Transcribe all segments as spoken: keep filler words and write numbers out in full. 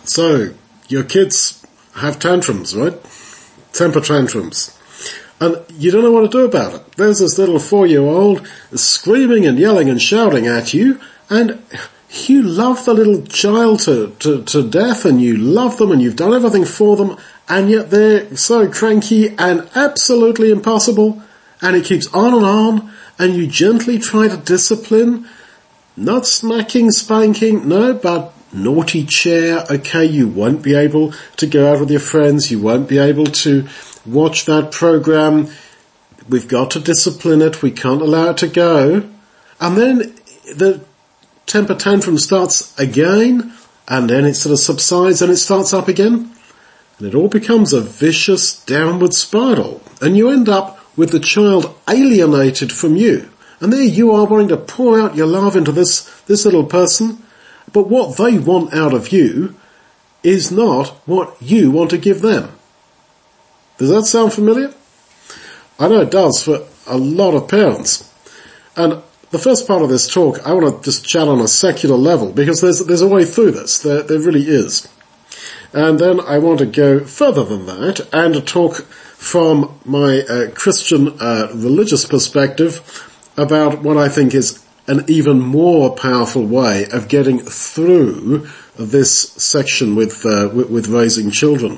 So, your kids have tantrums, right? Temper tantrums. And you don't know what to do about it. There's this little four-year-old screaming and yelling and shouting at you, and you love the little child to, to, to death, and you love them, and you've done everything for them, and yet they're so cranky and absolutely impossible, and it keeps on and on, and you gently try to discipline, not smacking, spanking, no, but naughty chair, okay, you won't be able to go out with your friends, you won't be able to watch that program, we've got to discipline it, we can't allow it to go, and then the temper tantrum starts again, and then it sort of subsides and it starts up again, and it all becomes a vicious downward spiral, and you end up with the child alienated from you, and there you are wanting to pour out your love into this, this little person, but what they want out of you is not what you want to give them. Does that sound familiar? I know it does for a lot of parents. And the first part of this talk, I want to just chat on a secular level, because there's there's a way through this. There, there really is. And then I want to go further than that and to talk from my uh, Christian uh, religious perspective about what I think is an even more powerful way of getting through this section with, uh, with, with raising children.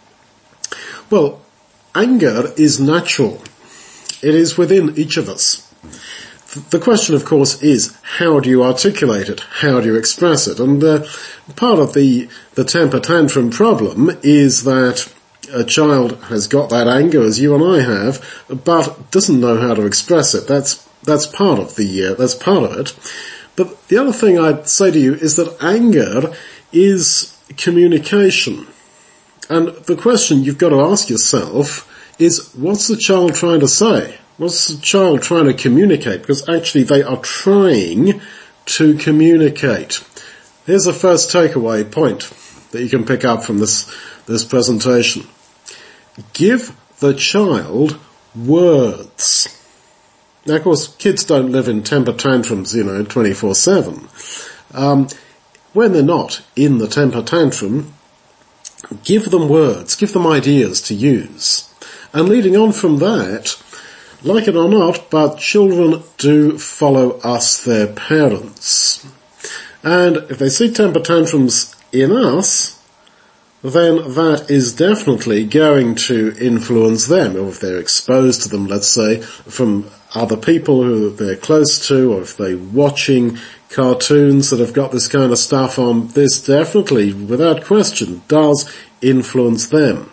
Well, anger is natural. It is within each of us. The question, of course, is how do you articulate it? How do you express it? And uh, part of the, the temper tantrum problem is that a child has got that anger, as you and I have, but doesn't know how to express it. That's That's part of the, uh, that's part of it. But the other thing I'd say to you is that anger is communication. And the question you've got to ask yourself is, what's the child trying to say? What's the child trying to communicate? Because actually they are trying to communicate. Here's the first takeaway point that you can pick up from this, this presentation. Give the child words. Now, of course, kids don't live in temper tantrums, you know, twenty-four seven. Um, when they're not in the temper tantrum, give them words, give them ideas to use. And leading on from that, like it or not, but children do follow us, their parents. And if they see temper tantrums in us, then that is definitely going to influence them, or if they're exposed to them, let's say, from other people who they're close to, or if they're watching cartoons that have got this kind of stuff on, this definitely, without question, does influence them.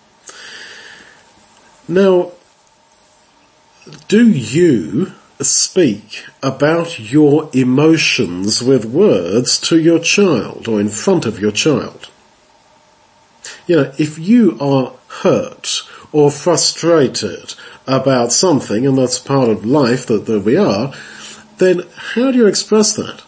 Now, do you speak about your emotions with words to your child or in front of your child? You know, if you are hurt or frustrated about something, and that's part of life that, that we are, then how do you express that?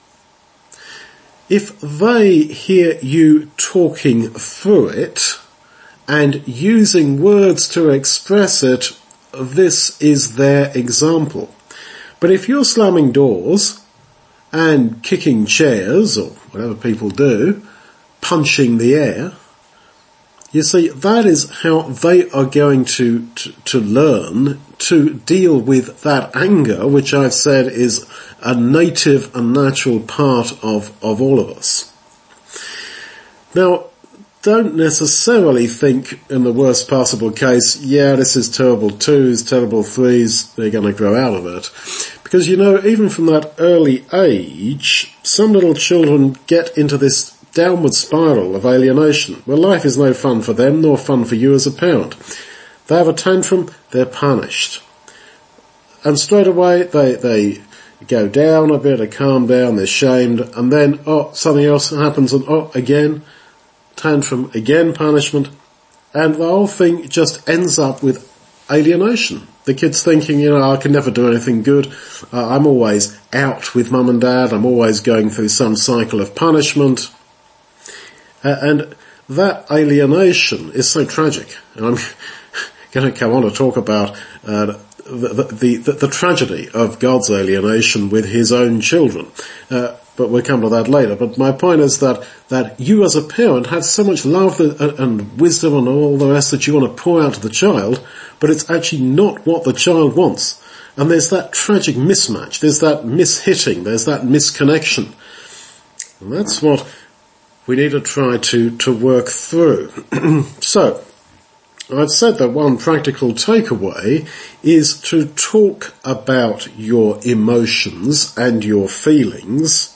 If they hear you talking through it and using words to express it, this is their example. But if you're slamming doors and kicking chairs, or whatever people do, punching the air, you see, that is how they are going to, to, to learn to deal with that anger, which I've said is a native and natural part of, of all of us. Now, don't necessarily think in the worst possible case, yeah, this is terrible twos, terrible threes, they're going to grow out of it. Because, you know, even from that early age, some little children get into this downward spiral of alienation, where life is no fun for them, nor fun for you as a parent. They have a tantrum, they're punished. And straight away, they, they go down a bit, they calm down, they're shamed, and then, oh, something else happens, and oh, again, tantrum, again punishment, and the whole thing just ends up with alienation. The kid's thinking, you know, I can never do anything good, uh, I'm always out with mum and dad, I'm always going through some cycle of punishment. Uh, and that alienation is so tragic. And I'm going to come on to talk about uh, the, the, the, the tragedy of God's alienation with his own children. Uh, but we'll come to that later. But my point is that, that you as a parent have so much love that, and wisdom and all the rest that you want to pour out to the child, but it's actually not what the child wants. And there's that tragic mismatch, there's that mishitting, there's that misconnection. And that's what we need to try to, to work through. So, I've said that one practical takeaway is to talk about your emotions and your feelings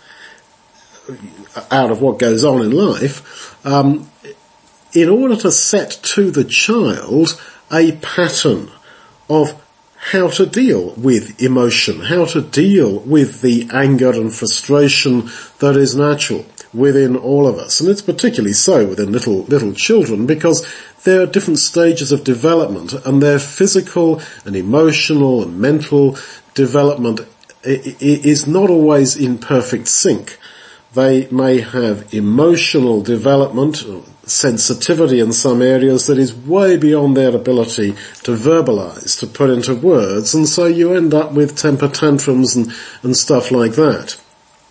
out of what goes on in life, um, in order to set to the child a pattern of how to deal with emotion, how to deal with the anger and frustration that is natural within all of us. And it's particularly so within little, little children, because there are different stages of development, and their physical and emotional and mental development is not always in perfect sync. They may have emotional development, sensitivity in some areas that is way beyond their ability to verbalize, to put into words, and so you end up with temper tantrums and, and stuff like that.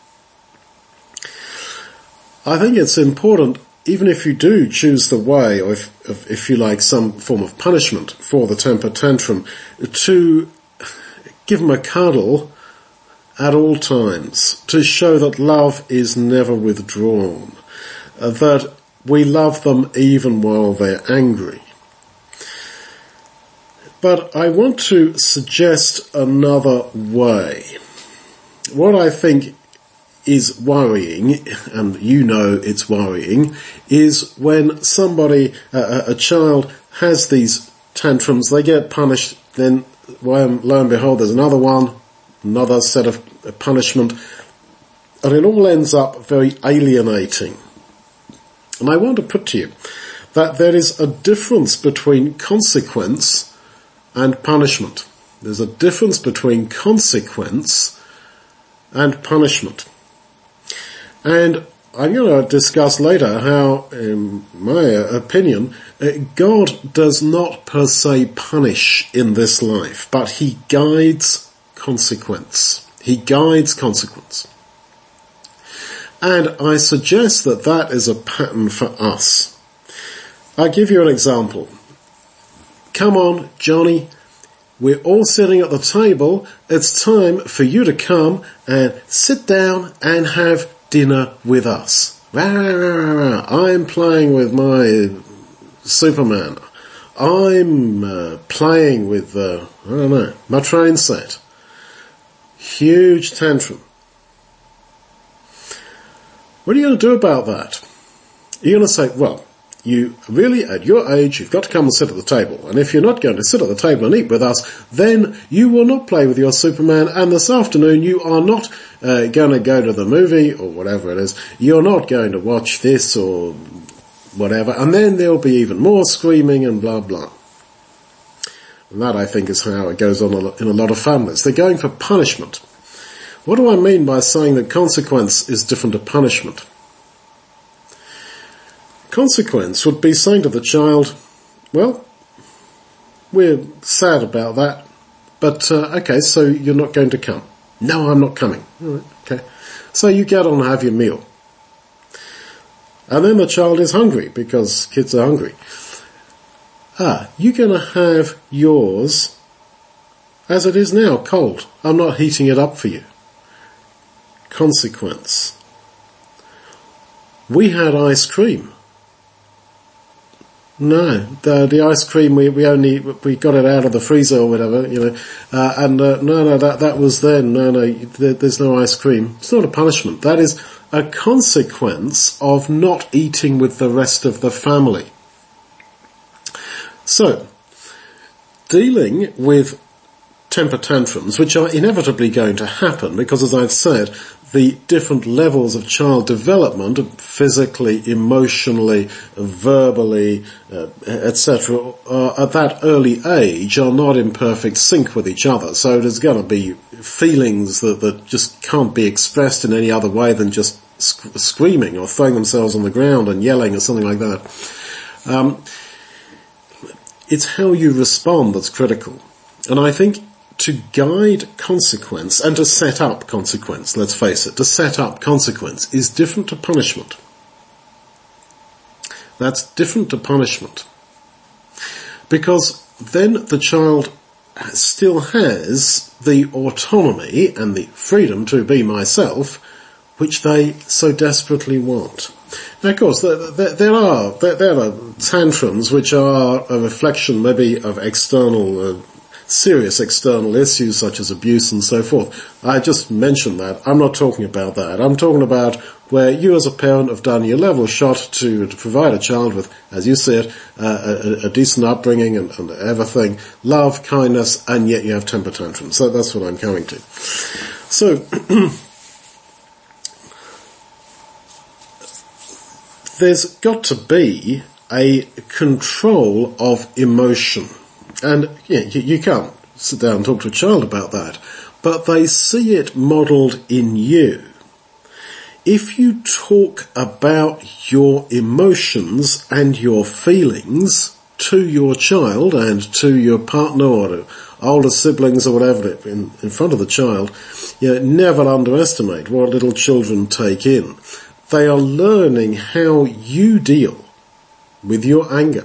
I think it's important, even if you do choose the way, or if, if, if you like, some form of punishment for the temper tantrum, to give them a cuddle at all times, to show that love is never withdrawn, uh, that we love them even while they're angry. But I want to suggest another way. What I think is worrying, and you know it's worrying, is when somebody, uh, a child, has these tantrums, they get punished, then lo and behold there's another one, another set of punishment, and it all ends up very alienating. And I want to put to you that there is a difference between consequence and punishment. There's a difference between consequence and punishment. And I'm going to discuss later how, in my opinion, God does not per se punish in this life, but he guides consequence. He guides consequence. And I suggest that that is a pattern for us. I'll give you an example. Come on, Johnny, we're all sitting at the table. It's time for you to come and sit down and have dinner with us. I'm playing with my Superman. I'm uh, playing with, uh, I don't know, my train set. Huge tantrum. What are you going to do about that? You're going to say, well, you really, at your age, you've got to come and sit at the table. And if you're not going to sit at the table and eat with us, then you will not play with your Superman. And this afternoon, you are not uh, going to go to the movie or whatever it is. You're not going to watch this or whatever. And then there'll be even more screaming and blah, blah. And that, I think, is how it goes on in a lot of families. They're going for punishment. What do I mean by saying that consequence is different to punishment? Consequence would be saying to the child, well, we're sad about that, but uh, okay, so you're not going to come. No, I'm not coming. All right, okay. So you get on and have your meal. And then the child is hungry, because kids are hungry. Ah, you're going to have yours as it is now, cold. I'm not heating it up for you. Consequence. We had ice cream. No, the, the ice cream, we, we only, we got it out of the freezer or whatever, you know, uh, and, uh, no, no, that, that was then, no, no, there, there's no ice cream. It's not a punishment. That is a consequence of not eating with the rest of the family. So, dealing with temper tantrums, which are inevitably going to happen, because as I've said, the different levels of child development, physically, emotionally, verbally, uh, et cetera, uh, at that early age are not in perfect sync with each other. So there's going to be feelings that, that just can't be expressed in any other way than just sc- screaming or throwing themselves on the ground and yelling or something like that. Um, it's how you respond that's critical. And I think to guide consequence and to set up consequence, let's face it, to set up consequence is different to punishment. That's different to punishment. Because then the child still has the autonomy and the freedom to be myself, which they so desperately want. Now, of course, there, there, there are there, there are tantrums which are a reflection maybe of external, uh, serious external issues such as abuse and so forth. I just mentioned that. I'm not talking about that. I'm talking about where you as a parent have done your level shot to, to provide a child with, as you see it, uh, a, a decent upbringing and, and everything, love, kindness, and yet you have temper tantrums. So that's what I'm coming to. So, there's got to be a control of emotion. And yeah, you, you can't sit down and talk to a child about that, but they see it modelled in you. If you talk about your emotions and your feelings to your child and to your partner or to older siblings or whatever in, in front of the child, you know, never underestimate what little children take in. They are learning how you deal with your anger,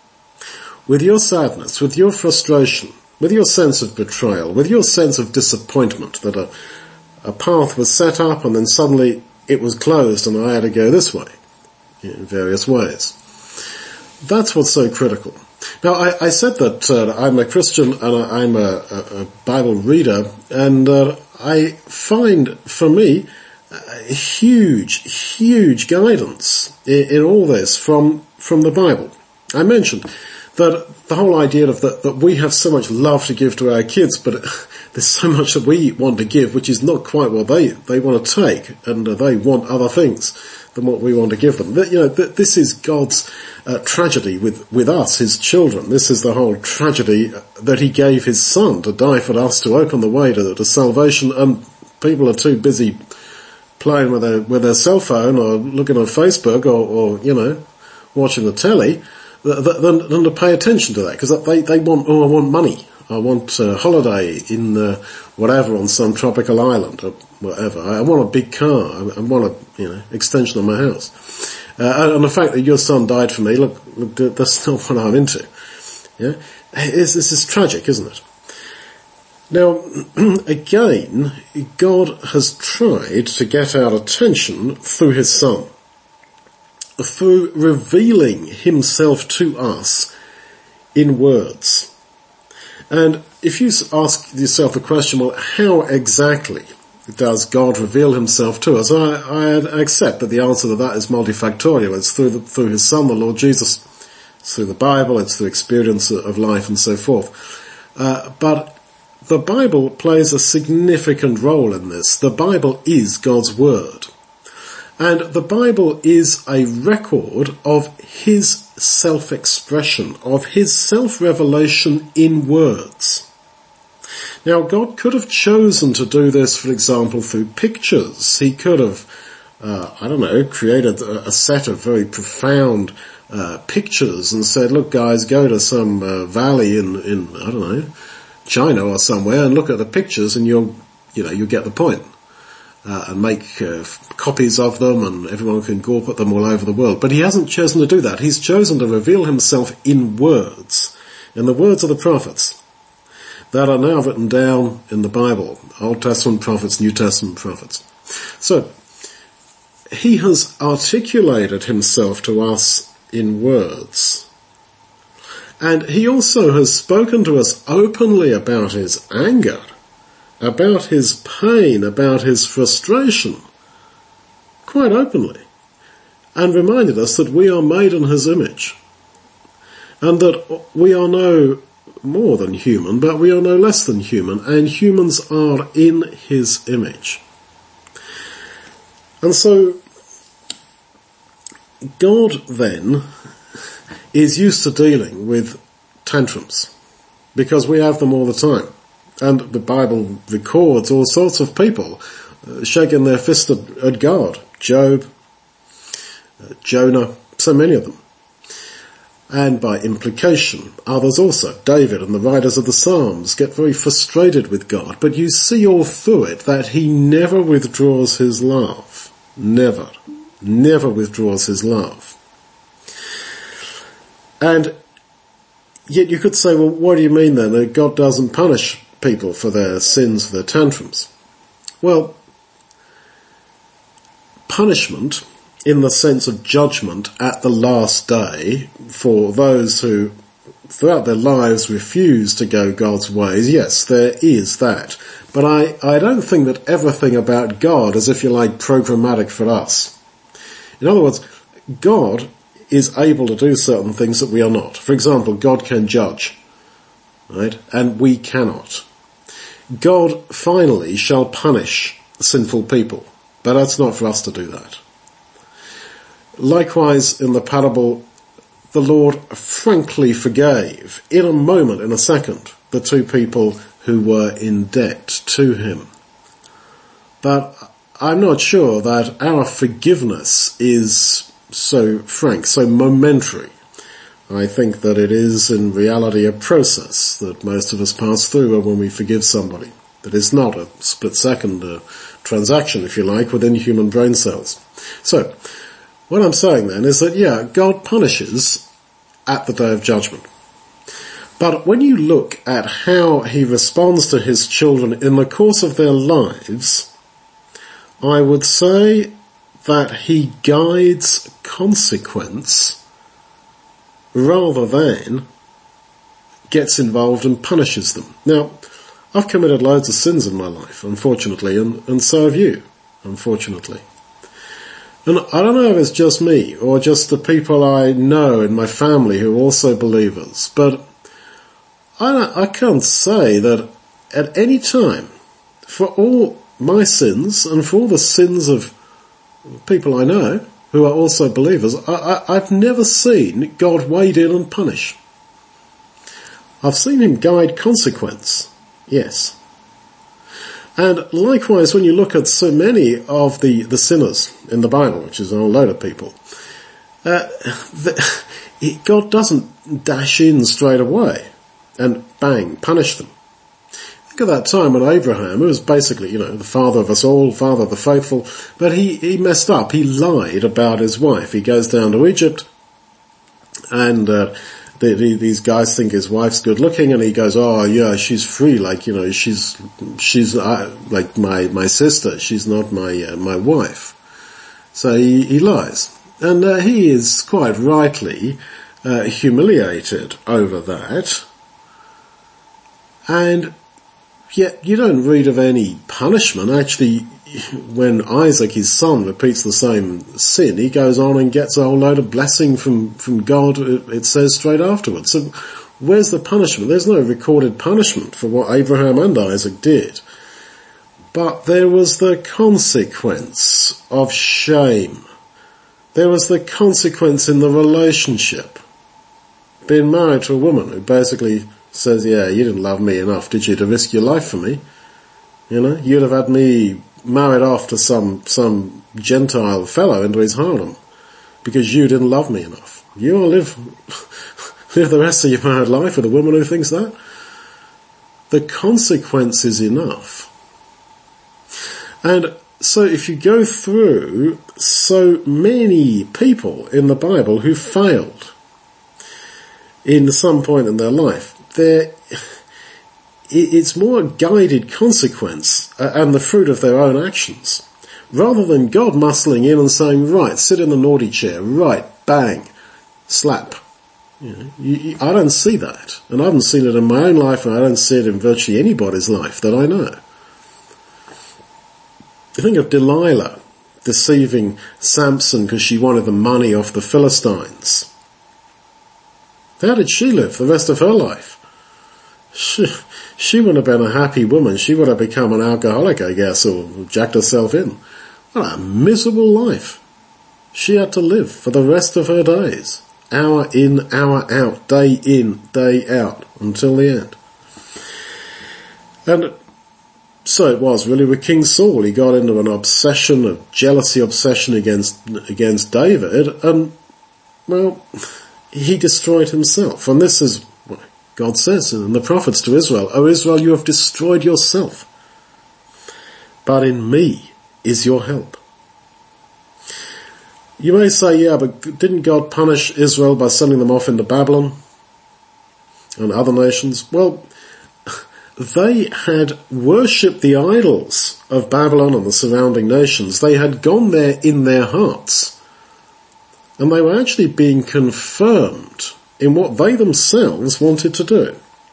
with your sadness, with your frustration, with your sense of betrayal, with your sense of disappointment that a, a path was set up and then suddenly it was closed and I had to go this way in various ways. That's what's so critical. Now, I, I said that uh, I'm a Christian and I'm a, a, a Bible reader, and uh, I find, for me, uh, huge, huge guidance in, in all this from from the Bible. I mentioned that the whole idea of that, that we have so much love to give to our kids, but there's so much that we want to give, which is not quite what they, they want to take, and uh, they want other things than what we want to give them. That, you know, that this is God's uh, tragedy with, with us, his children. This is the whole tragedy that he gave his son to die for us, to open the way to, to salvation, and people are too busy playing with their, with their cell phone or looking on Facebook or, or you know, watching the telly, than, than to pay attention to that, because they, they want, oh, I want money. I want a holiday in uh, whatever on some tropical island or whatever. I want a big car. I want a, you know, extension of my house. Uh, and the fact that your son died for me, look, look, that's not what I'm into. Yeah, it's, this is tragic, isn't it? Now, again, God has tried to get our attention through his son, through revealing himself to us in words. And if you ask yourself the question, well, how exactly does God reveal himself to us? I, I accept that the answer to that is multifactorial. It's through the, through his son, the Lord Jesus. It's through the Bible. It's through experience of life and so forth. Uh, but the Bible plays a significant role in this. The Bible is God's word. And the Bible is a record of his self-expression, of his self-revelation in words. Now, God could have chosen to do this, for example, through pictures. He could have, uh, I don't know, created a, a set of very profound uh, pictures and said, look, guys, go to some uh, valley in, in, I don't know, China or somewhere and look at the pictures and you'll, you know, you'll get the point. Uh, and make uh, copies of them and everyone can gawp at them all over the world. But he hasn't chosen to do that. He's chosen to reveal himself in words, in the words of the prophets that are now written down in the Bible, Old Testament prophets, New Testament prophets. So, he has articulated himself to us in words. And he also has spoken to us openly about his anger, about his pain, about his frustration, quite openly, and reminded us that we are made in his image, and that we are no more than human, but we are no less than human, and humans are in his image. And so, God then is used to dealing with tantrums, because we have them all the time. And the Bible records all sorts of people uh, shaking their fist at, at God. Job, uh, Jonah, so many of them. And by implication, others also, David and the writers of the Psalms, get very frustrated with God. But you see all through it that he never withdraws his love. Never. Never withdraws his love. And yet you could say, well, what do you mean then that God doesn't punish people for their sins, for their tantrums? Well, punishment in the sense of judgment at the last day for those who throughout their lives refuse to go God's ways, yes, there is that. But I, I don't think that everything about God is, if you like, programmatic for us. In other words, God is able to do certain things that we are not. For example, God can judge, right? And we cannot. God finally shall punish sinful people, but that's not for us to do that. Likewise, in the parable, the Lord frankly forgave, in a moment, in a second, the two people who were in debt to him. But I'm not sure that our forgiveness is so frank, so momentary. I think that it is in reality a process that most of us pass through when we forgive somebody. That is not a split-second uh, transaction, if you like, within human brain cells. So, what I'm saying then is that, yeah, God punishes at the day of judgment. But when you look at how he responds to his children in the course of their lives, I would say that he guides consequence rather than gets involved and punishes them. Now, I've committed loads of sins in my life, unfortunately, and, and so have you, unfortunately. And I don't know if it's just me or just the people I know in my family who are also believers, but I, I can't say that at any time, for all my sins and for all the sins of people I know who are also believers, I, I, I've never seen God wade in and punish. I've seen him guide consequence, yes. And likewise, when you look at so many of the, the sinners in the Bible, which is a whole load of people, uh, the, God doesn't dash in straight away and bang, punish them. Think of that time when Abraham, who was basically, you know, the father of us all, father of the faithful, but he, he messed up. He lied about his wife. He goes down to Egypt and, uh, The, the, these guys think his wife's good looking, and he goes, oh yeah, she's free, like, you know, she's, she's, uh, like my, my sister, she's not my, uh, my wife. So he, he lies. And, uh, he is quite rightly, uh, humiliated over that. And yet you don't read of any punishment. Actually, when Isaac, his son, repeats the same sin, he goes on and gets a whole load of blessing from, from God, it says straight afterwards. So where's the punishment? There's no recorded punishment for what Abraham and Isaac did. But there was the consequence of shame. There was the consequence in the relationship. Being married to a woman who basically says, yeah, you didn't love me enough, did you, to risk your life for me? You know, you'd have had me married off to some, some Gentile fellow into his harem because you didn't love me enough. You will live, live the rest of your married life with a woman who thinks that. The consequence is enough. And so if you go through so many people in the Bible who failed in some point in their life, they're, it's more a guided consequence uh, and the fruit of their own actions, rather than God muscling in and saying, right, sit in the naughty chair, right, bang, slap. You know, you, you, I don't see that, and I haven't seen it in my own life, and I don't see it in virtually anybody's life that I know. You think of Delilah deceiving Samson because she wanted the money off the Philistines. How did she live the rest of her life? She, she wouldn't have been a happy woman. She would have become an alcoholic, I guess, or jacked herself in. What a miserable life she had to live for the rest of her days. Hour in, hour out, day in, day out, until the end. And so it was really with King Saul. He got into an obsession, a jealousy obsession against, against David, and, well, he destroyed himself. And this is what God says in the prophets to Israel, O Israel, you have destroyed yourself, but in me is your help. You may say, yeah, but didn't God punish Israel by sending them off into Babylon and other nations? Well, they had worshipped the idols of Babylon and the surrounding nations. They had gone there in their hearts, and they were actually being confirmed in what they themselves wanted to do.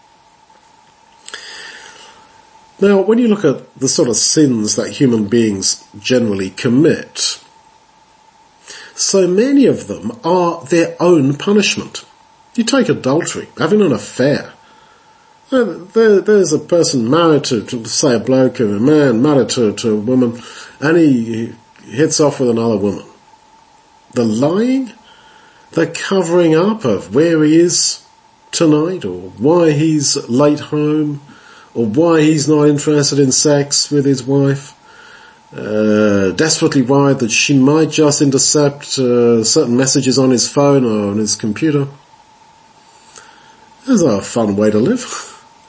Now, when you look at the sort of sins that human beings generally commit, so many of them are their own punishment. You take adultery, having an affair. There, there's a person married to, to, say, a bloke or a man, married to, to a woman, and he hits off with another woman. The lying, the covering up of where he is tonight, or why he's late home, or why he's not interested in sex with his wife, uh, desperately worried that she might just intercept uh, certain messages on his phone or on his computer. That's not a fun way to live.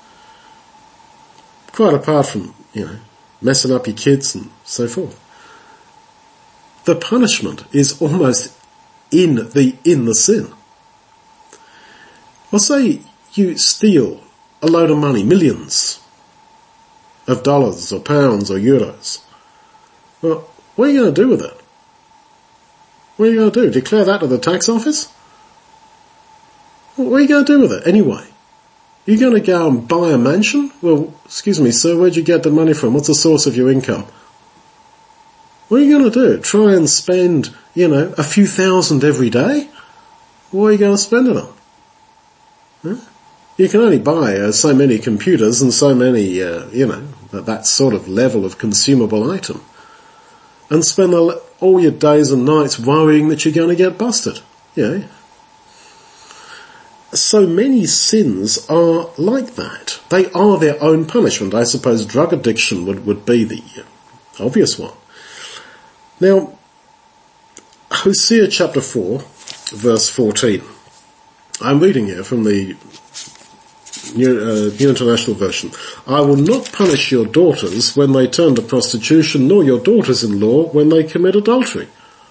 Quite apart from, you know, messing up your kids and so forth. The punishment is almost in the, in the sin. Well, say you steal a load of money, millions of dollars or pounds or euros. Well, what are you going to do with it? What are you going to do? Declare that to the tax office? What are you going to do with it anyway? You're going to go and buy a mansion? Well, excuse me, sir, where'd you get the money from? What's the source of your income? What are you going to do? Try and spend, you know, a few thousand every day? What are you going to spend it on? Huh? You can only buy uh, so many computers and so many, uh, you know, that, that sort of level of consumable item. And spend all your days and nights worrying that you're going to get busted. You know? So many sins are like that. They are their own punishment. I suppose drug addiction would, would be the obvious one. Now, Hosea chapter four, verse fourteen. I'm reading here from the New, uh, New International Version. I will not punish your daughters when they turn to prostitution, nor your daughters-in-law when they commit adultery.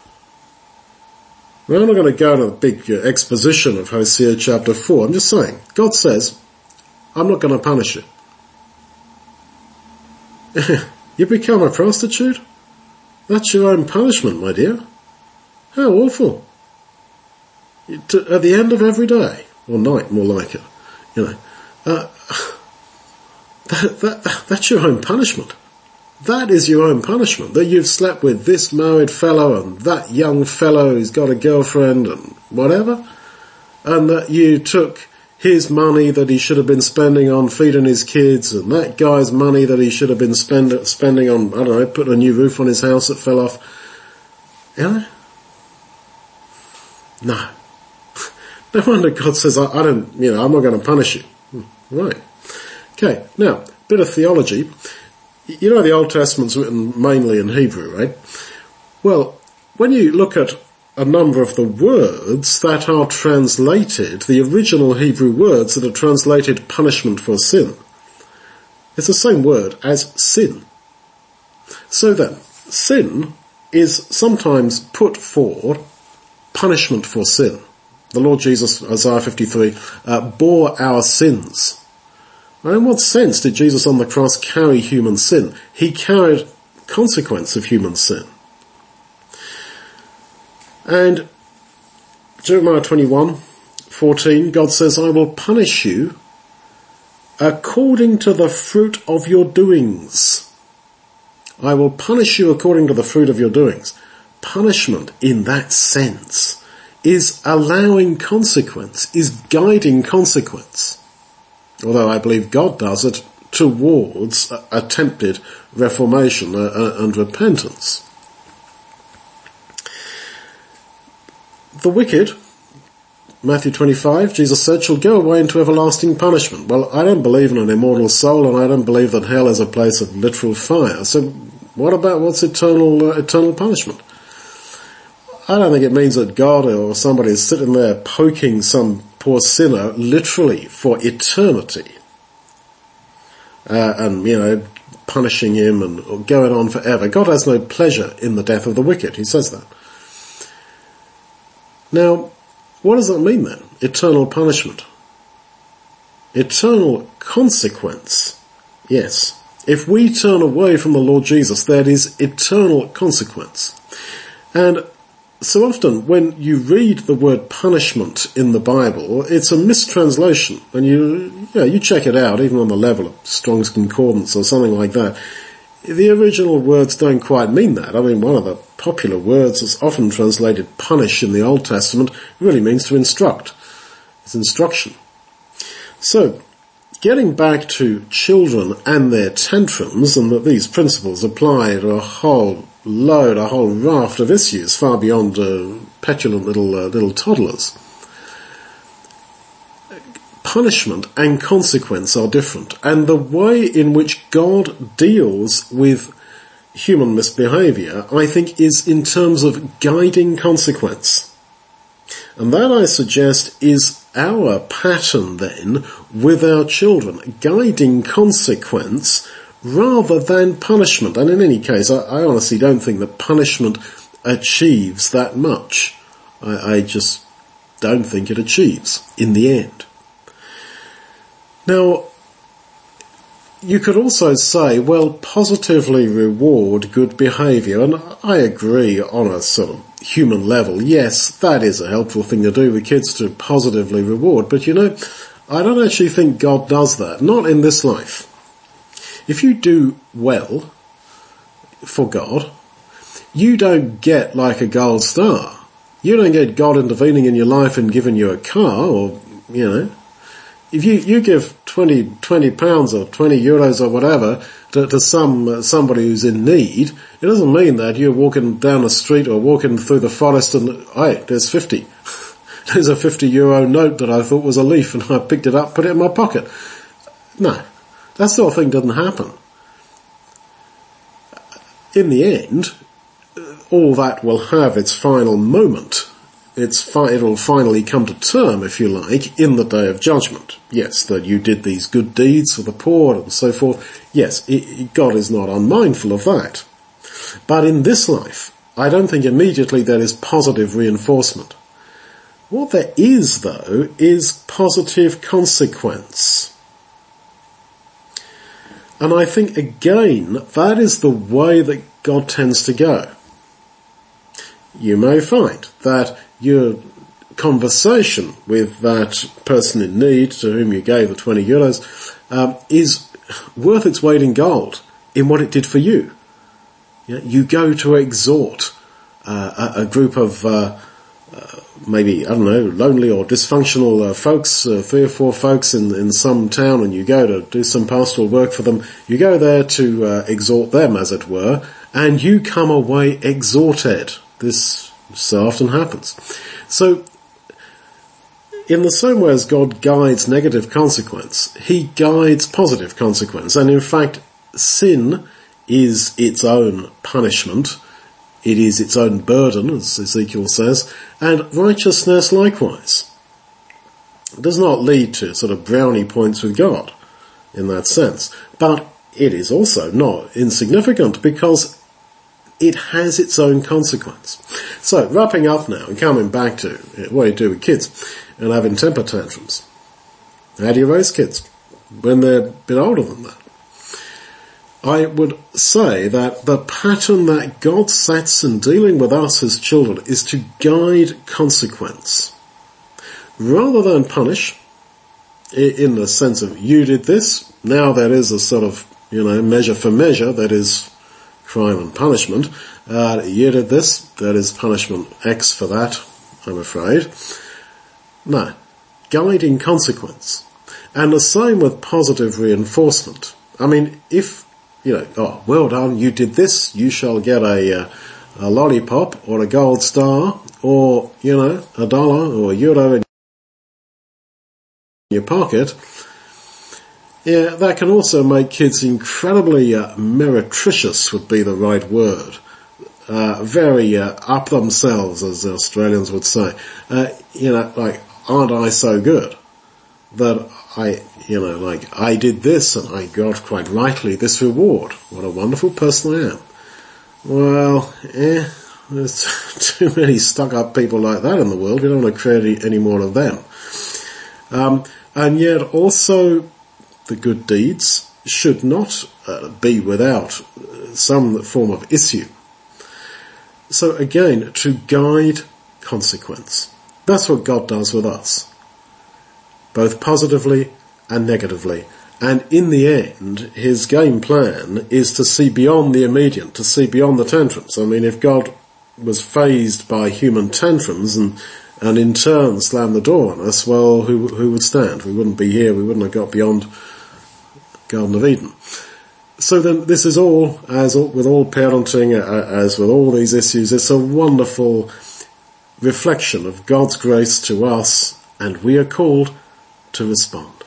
Now, I'm not going to go to a big uh, exposition of Hosea chapter four. I'm just saying, God says, I'm not going to punish you. You become a prostitute? That's your own punishment, my dear. How awful. To, at the end of every day, or night more like it, you know, uh, that, that, that's your own punishment. That is your own punishment, that you've slept with this married fellow and that young fellow who's got a girlfriend and whatever, and that you took his money that he should have been spending on feeding his kids and that guy's money that he should have been spend, spending on, I don't know, putting a new roof on his house that fell off. You know? No. No wonder God says, I, I don't, you know, I'm not going to punish you. Right. Okay, now, bit of theology. You know the Old Testament's written mainly in Hebrew, right? Well, when you look at a number of the words that are translated, the original Hebrew words that are translated punishment for sin, it's the same word as sin. So then, sin is sometimes put for punishment for sin. The Lord Jesus, Isaiah fifty-three, uh, bore our sins. Now, in what sense did Jesus on the cross carry human sin? He carried consequence of human sin. And Jeremiah twenty-one fourteen, God says, I will punish you according to the fruit of your doings. I will punish you according to the fruit of your doings. Punishment in that sense is allowing consequence, is guiding consequence. Although I believe God does it towards attempted reformation and repentance. The wicked, Matthew twenty-five, Jesus said, shall go away into everlasting punishment. Well, I don't believe in an immortal soul, and I don't believe that hell is a place of literal fire. So what about what's eternal, uh, eternal punishment? I don't think it means that God or somebody is sitting there poking some poor sinner literally for eternity. Uh, and, you know, punishing him and or going on forever. God has no pleasure in the death of the wicked. He says that. Now, what does that mean then? Eternal punishment. Eternal consequence. Yes. If we turn away from the Lord Jesus, that is eternal consequence. And so often when you read the word punishment in the Bible, it's a mistranslation. And you, you know, you check it out, even on the level of Strong's Concordance or something like that. The original words don't quite mean that. I mean, one of the popular words that's often translated punish in the Old Testament really means to instruct. It's instruction. So, getting back to children and their tantrums, and that these principles apply to a whole load, a whole raft of issues far beyond uh, petulant little uh, little toddlers. Punishment and consequence are different, and the way in which God deals with human misbehaviour, I think, is in terms of guiding consequence. And that, I suggest, is our pattern then with our children, guiding consequence rather than punishment. And in any case, I, I honestly don't think that punishment achieves that much. I, I just don't think it achieves in the end. Now, you could also say, well, positively reward good behaviour, and I agree on a sort of human level. Yes, that is a helpful thing to do with kids, to positively reward, but you know, I don't actually think God does that, not in this life. If you do well for God, you don't get like a gold star. You don't get God intervening in your life and giving you a car, or, you know, if you, you give twenty, twenty pounds or twenty euros or whatever to, to some, uh, somebody who's in need, it doesn't mean that you're walking down the street or walking through the forest and, hey, there's fifty. There's a fifty euro note that I thought was a leaf and I picked it up, put it in my pocket. No, that sort of thing doesn't happen. In the end, all that will have its final moment. It's fi- it'll finally come to term, if you like, in the day of judgment. Yes, that you did these good deeds for the poor and so forth. Yes, it, God is not unmindful of that. But in this life, I don't think immediately there is positive reinforcement. What there is, though, is positive consequence. And I think, again, that is the way that God tends to go. You may find that your conversation with that person in need to whom you gave the twenty euros um, is worth its weight in gold in what it did for you. You, know, you go to exhort uh, a, a group of uh, uh, maybe, I don't know, lonely or dysfunctional uh, folks, uh, three or four folks in, in some town, and you go to do some pastoral work for them. You go there to uh, exhort them, as it were, and you come away exhorted. This so often happens. So, in the same way as God guides negative consequence, he guides positive consequence. And in fact, sin is its own punishment. It is its own burden, as Ezekiel says, and righteousness likewise. It does not lead to sort of brownie points with God in that sense. But it is also not insignificant because it has its own consequence. So, wrapping up now and coming back to what you do with kids and having temper tantrums. How do you raise kids when they're a bit older than that? I would say that the pattern that God sets in dealing with us as children is to guide consequence. Rather than punish, in the sense of, you did this, now there is a sort of, you know, measure for measure, that is crime and punishment. Uh, you did this, that is punishment X for that, I'm afraid. No, guiding consequence. And the same with positive reinforcement. I mean, if, you know, oh, well done, you did this, you shall get a, uh, a lollipop or a gold star or, you know, a dollar or a euro in your pocket. Yeah, that can also make kids incredibly uh, meretricious, would be the right word. uh, very uh, up themselves, as the Australians would say. Uh, you know, like, aren't I so good that I, you know, like, I did this and I got quite rightly this reward. What a wonderful person I am. Well, eh, there's too many stuck-up people like that in the world. We don't want to create any more of them. Um, and yet also the good deeds should not uh, be without some form of issue. So again, to guide consequence. That's what God does with us, both positively and negatively. And in the end, his game plan is to see beyond the immediate, to see beyond the tantrums. I mean, if God was fazed by human tantrums and and in turn slammed the door on us, well, who who would stand? We wouldn't be here. We wouldn't have got beyond Garden of Eden. So then this is all, as with all parenting, as with all these issues, it's a wonderful reflection of God's grace to us, and we are called to respond.